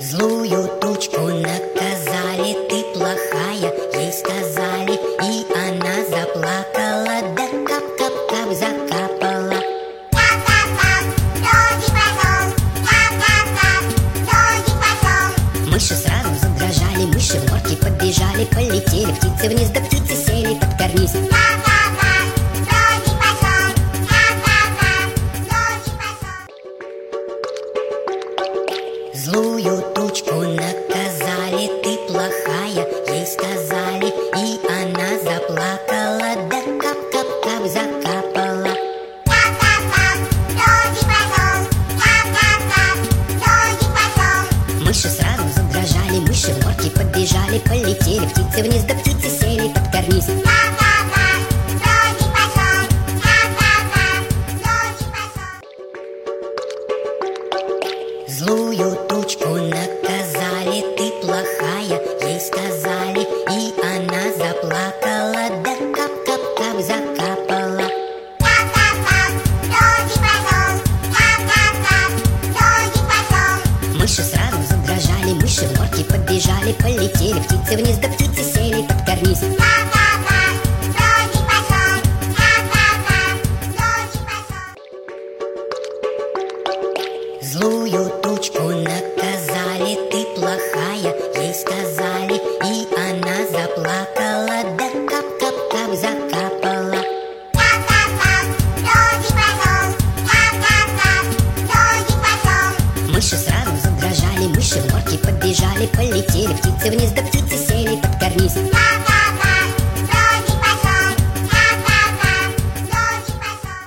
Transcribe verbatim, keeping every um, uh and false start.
Злую тучку наказали, ты плохая, ей сказали, и она заплакала, да кап-кап-кап закапала. Кап-кап-кап, дождик пошел, кап-кап-кап, дождик пошел. Мыши сразу задрожали, мыши в норке подбежали, полетели птицы вниз, да птицы сели под карниз. Кап-кап-кап, дождик пошел, кап-кап-кап, дождик пошел. Злую тучку наказали, ты плохая, ей сказали, и она заплакала, да кап-кап-кап закапала. Кап-кап-кап, дождик пошел, кап-кап-кап, дождик пошел. Мыши сразу задрожали, мыши в норке подбежали, полетели птицы вниз, да птицы сели под карниз. Кап-кап-кап, дождик пошел, кап-кап-кап, дождик пошел. Злую тучку наказали, ты плохая, ей сказали, и она заплакала, да кап-кап-кап закапала. Кап-кап-кап, дождик пошел, кап-кап-кап, дождик пошел. Мыши сразу задрожали, мыши в норке подбежали, полетели птицы вниз, да птицы сели под карниз. Кап-кап-кап, дождик пошел, кап-кап-кап, дождик пошел. Злую тучку наказали, ты плохая, ей сказали, и она заплакала, да кап-кап-кап закапала. Кап-кап-кап, дождик пошел, кап-кап-кап, дождик пошел. Мыши сразу задрожали, мыши в норке подбежали, полетели птицы вниз, да птицы сели под карниз. Кап-кап-кап,